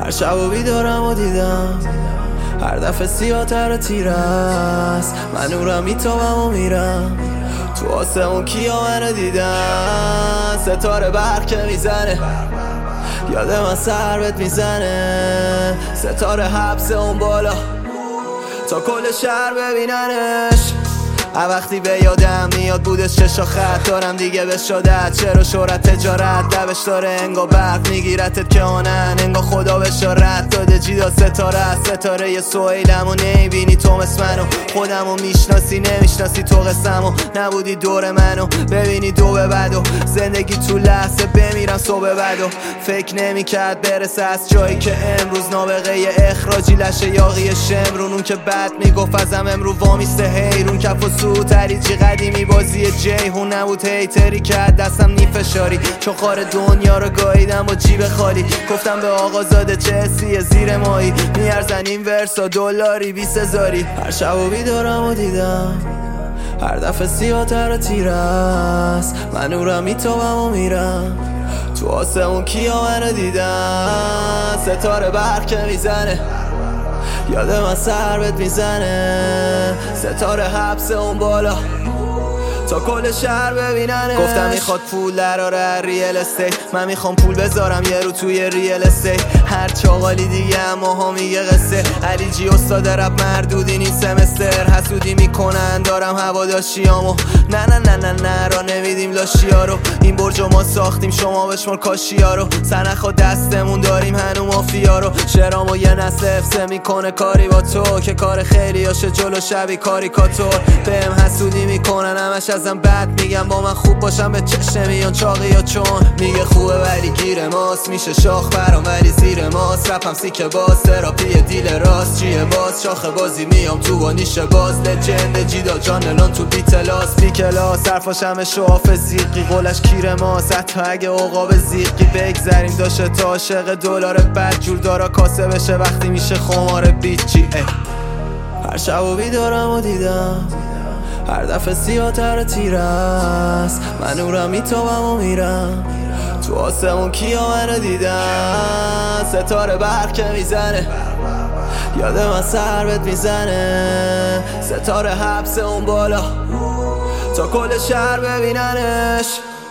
هر شب و بیدارم و دیدم هر دفعه سیاه‌تر و تیر است. من نورم میتابم و میرم تو آسمون کیا منو دیدن. ستاره برق که میزنه یاد من سر بهت میزنه. ستاره حبس اون بالا تا کل شهر ببیننش. وقتی به یادم میاد بودش چشا خط دارم دیگه به شدت. چرا شهرت تجارت لبش داره انگا برق میگیرتت که آنن انگا خدا بشارت داده جیدا ستاره یه سویلم و نمیبینی تو مثل منو. خودمو میشناسی نمیشناسی تو قسمو نبودی دور منو ببینی دو به بدو زندگی تو لحظه بمیرم صبح بدو فکر نمیکرد برسه از جایی که امروز نابغه اخراجی لشه یاقی شمرون. اون که بد میگفت ازم امرو وامیسته حیرون کف و سو تریجی قدیمی بازی جیهون نبود هیتری که دستم نی فشاری چون خار دنیا رو گاییدم با جیب خالی. گفتم به آقازاده چه حسیه زیر مایی میارزن این ورسا دلاری 20,000. هر شب و بیدارم و دیدم هر دفعه سیاه‌تر و تیر است. من نورم میتابم و میرم تو آسمون کیا منو دیدن. ستاره برق که میزنه یاد من سر بهت میزنه. ستاره حبس اون بالا تا کل شهر ببیننه. گفتم میخواد پول دراره ریل استیت من میخوام پول بذارم یه رو توی ریل استیت. هر چاقالی دیگه اما ها میگه قصه علی جی استاد رپ مردودی نیست سمستر. حسودی میکنن دارم هواداشیامو نه نه نه نه نه را نمیدیم لاشیا رو. این برجو ما ساختیم شما بشمار کاشیا رو. سنخ و دستمون داریم هنو مافیا رو. شرامو یه نسل افسه میکنه کاری با تو که کار خیلی هاشه جلو شبی کاریکاتور. بهم حسودی میکنن همش ازم بد میگم با من خوب باشم به چش نمیان چاقی یا چون میگه خوبه ولی گیر ماست میشه شاخ برام ولی زیر ماست. رپم سیکه باز تراپی دیل راست چیه باز شاخه بازی میام تو با نیشه باز لجند جیدا جان الان تو بیتلاس بیکلاس حرفاشم شوافه زیقی قولش کیر ماست. حتی اگه عقاب زیقی بگذریم داشته تا عاشق دلار بد جور دارا کاسه بشه وقتی میشه خمار بیچی. هر شب و بیدارم و دیدم هر دفعه سیاه‌تر و تیر است. من نورم میتابم و میرم تو آسمون کیا منو دیدن. ستاره برق که میزنه یاد من سر بهت میزنه. ستاره حبس اون بالا تا کل شهر ببیننش.